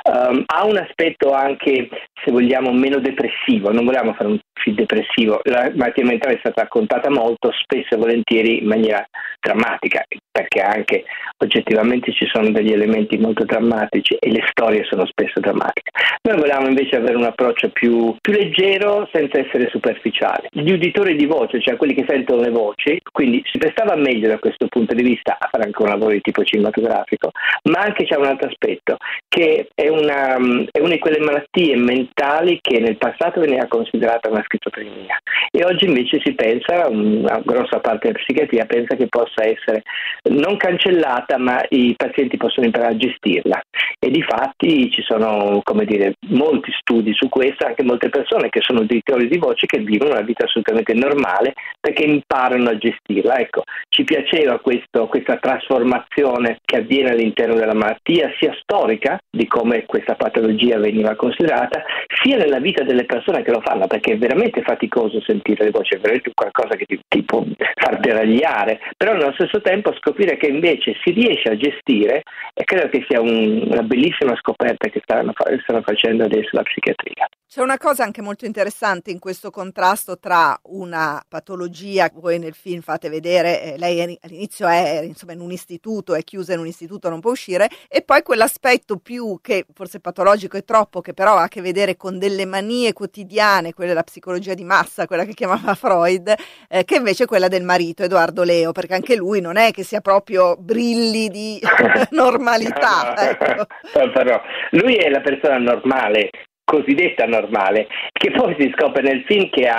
Ha un aspetto anche, se vogliamo, meno depressivo. Non vogliamo fare un film depressivo. La malattia mentale è stata raccontata molto, spesso e volentieri in maniera drammatica, perché anche oggettivamente ci sono degli elementi molto drammatici e le storie sono spesso drammatiche. Noi vogliamo invece avere un approccio più leggero, senza essere superficiali. Gli uditori di voce, cioè quelli che sentono le voci, quindi si prestava meglio da questo punto di vista a fare anche un lavoro di tipo cinematografico, ma anche c'è un altro aspetto, che è una di quelle malattie mentali che nel passato veniva considerata una schizofrenia e oggi invece si pensa, una grossa parte della psichiatria pensa che possa essere non cancellata, ma i pazienti possono imparare a gestirla, e difatti ci sono, molti studi su questo, anche molte persone che sono uditori di voce che vivono una vita assolutamente normale perché imparano a gestirla. Ecco, ci piaceva questa trasformazione che avviene all'interno della malattia, sia storica di come questa patologia veniva considerata, sia nella vita delle persone che lo fanno, perché è veramente faticoso sentire le voci, è veramente qualcosa che ti può far deragliare, però nello stesso tempo scoprire che invece si riesce a gestire, e credo che sia una bellissima scoperta che stanno facendo adesso la psichiatria. C'è una cosa anche molto interessante in questo contrasto tra una patologia, voi nel film fate vedere, lei all'inizio è in un istituto, è chiusa in un istituto, non può uscire, e poi quell'aspetto più che forse patologico è troppo, che però ha a che vedere con delle manie quotidiane, quella della psicologia di massa, quella che chiamava Freud, che invece è quella del marito Edoardo Leo, perché anche lui non è che sia proprio brilli di normalità. Ecco. Però lui è la persona normale, cosiddetta normale, che poi si scopre nel film che ha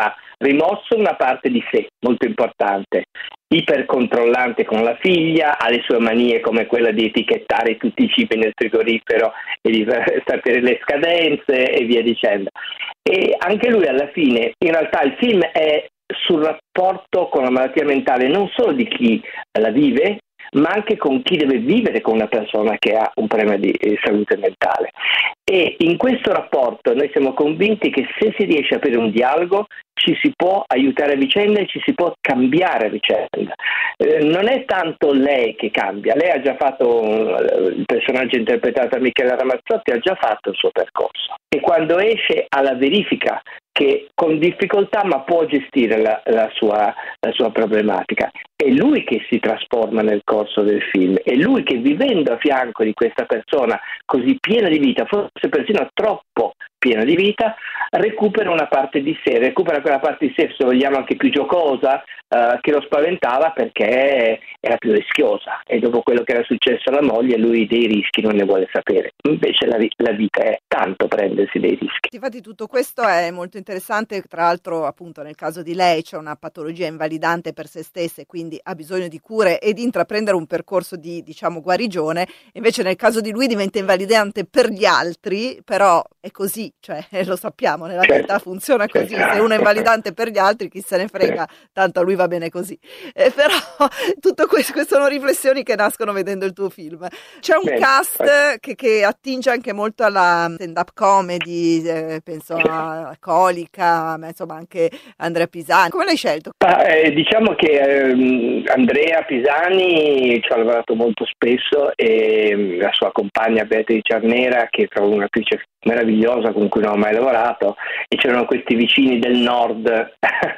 rimosso una parte di sé molto importante, ipercontrollante con la figlia, ha le sue manie come quella di etichettare tutti i cibi nel frigorifero e di sapere le scadenze e via dicendo. E anche lui alla fine, in realtà il film è sul rapporto con la malattia mentale non solo di chi la vive, ma anche con chi deve vivere con una persona che ha un problema di salute mentale. E in questo rapporto noi siamo convinti che se si riesce a aprire un dialogo ci si può aiutare a vicenda e ci si può cambiare a vicenda. Non è tanto lei che cambia, lei ha già fatto, il personaggio interpretato da Michela Ramazzotti ha già fatto il suo percorso, e quando esce alla verifica che con difficoltà ma può gestire la sua problematica. È lui che si trasforma nel corso del film, è lui che, vivendo a fianco di questa persona così piena di vita, forse persino troppo piena di vita, recupera una parte di sé, recupera quella parte di sé, se vogliamo anche più giocosa, che lo spaventava perché era più rischiosa, e dopo quello che era successo alla moglie lui dei rischi non ne vuole sapere. Invece la vita è tanto prendersi dei rischi. Infatti tutto questo è molto interessante, tra l'altro appunto nel caso di lei c'è una patologia invalidante per se stessa e quindi ha bisogno di cure e di intraprendere un percorso di, diciamo, guarigione, invece nel caso di lui diventa invalidante per gli altri, però è così, cioè lo sappiamo, nella vita funziona così, se uno è invalidante per gli altri chi se ne frega, tanto a lui va bene così. Però tutto questo sono riflessioni che nascono vedendo il tuo film. C'è un cast che attinge anche molto alla stand-up comedy, penso a Colica, ma insomma anche Andrea Pisani. Come l'hai scelto? Diciamo che Andrea Pisani ci ha lavorato molto spesso, e la sua compagna Beatrice Arnera, che trovo un'attrice meravigliosa con cui non ho mai lavorato, e c'erano questi vicini del nord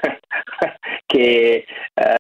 che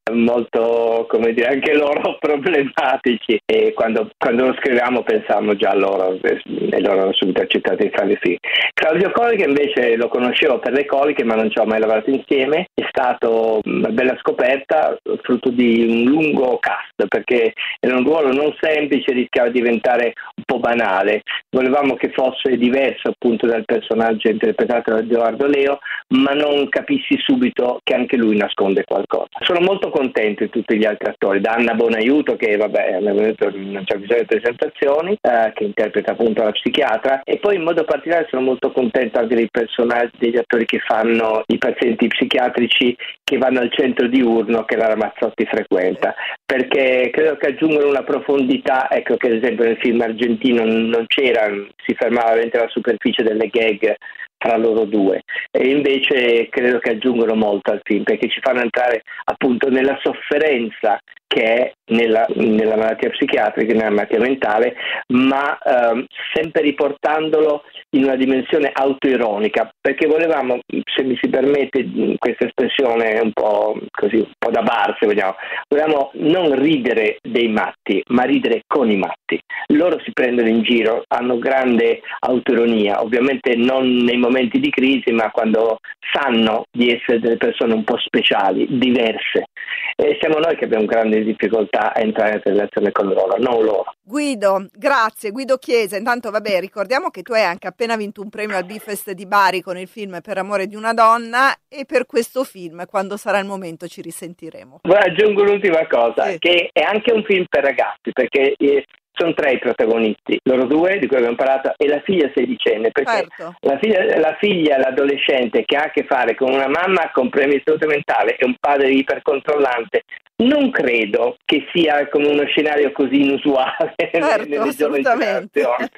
molto, come dire, anche loro problematici, e quando lo scriviamo pensavamo già a loro e loro hanno subito accettato di fare il film. Claudio Colica invece lo conoscevo per le coliche ma non ci ho mai lavorato insieme, è stato una bella scoperta frutto di un lungo cast, perché era un ruolo non semplice, rischiava di diventare un po' banale, volevamo che fosse diverso appunto dal personaggio interpretato da Edoardo Leo, ma non capissi subito che anche lui nasconde qualcosa. Sono molto contento di tutti gli altri attori, da Anna Bonaiuto, che vabbè non c'è bisogno di presentazioni, che interpreta appunto la psichiatra, e poi in modo particolare sono molto contento anche dei personaggi, degli attori che fanno i pazienti psichiatrici che vanno al centro diurno che la Ramazzotti frequenta, perché credo che aggiungono una profondità, ecco, che ad esempio nel film argentino non c'era, si fermava veramente alla superficie delle gag tra loro due, e invece credo che aggiungono molto al film, perché ci fanno entrare appunto nella sofferenza che è nella malattia psichiatrica, nella malattia mentale, ma sempre riportandolo in una dimensione autoironica, perché volevamo, se mi si permette questa espressione un po' così, un po' da bar, se vogliamo, volevamo non ridere dei matti, ma ridere con i matti. Loro si prendono in giro, hanno grande autoironia, ovviamente non nei momenti di crisi, ma quando sanno di essere delle persone un po' speciali, diverse. E siamo noi che abbiamo grande difficoltà a entrare in relazione con loro, non loro. Guido, grazie. Guido Chiesa. Intanto vabbè, ricordiamo che tu hai anche appena vinto un premio al Bifest di Bari con il film Per amore di una donna, e per questo film, quando sarà il momento, ci risentiremo. Aggiungo l'ultima cosa, sì, che è anche un film per ragazzi, perché sono 3 i protagonisti, loro 2 di cui abbiamo parlato e la figlia sedicenne, perché certo, la figlia, l'adolescente che ha a che fare con una mamma con problemi di salute mentale e un padre ipercontrollante, non credo che sia come uno scenario così inusuale. Certo, assolutamente.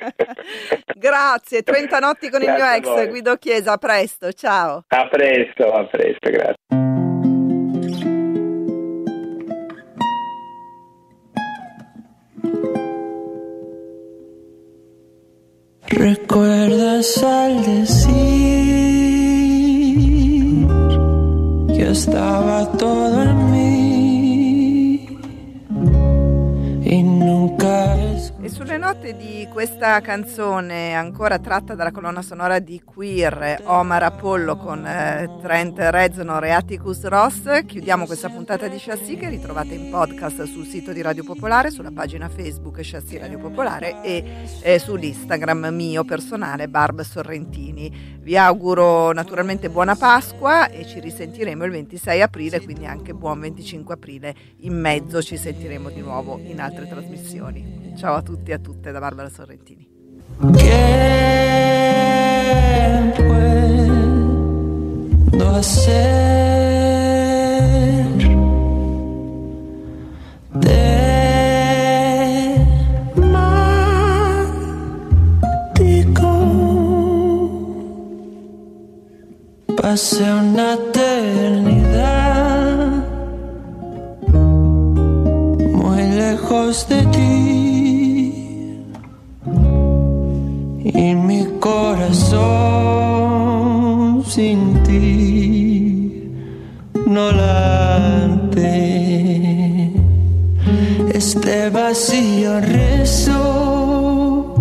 Grazie, 30 notti con il mio ex, Guido Chiesa, a presto, ciao. A presto, grazie. ¿Recuerdas al decir que estaba todo en mí y nunca E sulle note di questa canzone, ancora tratta dalla colonna sonora di Queer, Omar Apollo con Trent Reznor e Atticus Ross, chiudiamo questa puntata di Chassis che ritrovate in podcast sul sito di Radio Popolare, sulla pagina Facebook Chassis Radio Popolare e sull'Instagram mio personale Barb Sorrentini. Vi auguro naturalmente buona Pasqua e ci risentiremo il 26 aprile, quindi anche buon 25 aprile. In mezzo ci sentiremo di nuovo in altre trasmissioni. Ciao a tutti e a tutte da Barbara Sorrentini. ¿Qué puedo hacer? Temático. Pasé una eternidad muy lejos de ti. Y mi corazón sin ti no late. Este vacío rezo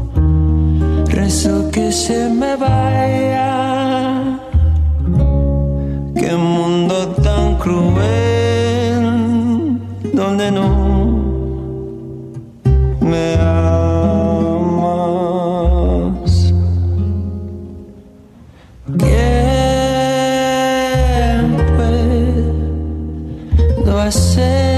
que se me vaya. Qué mundo tan cruel donde no me amas. ¿Qué puedo hacer?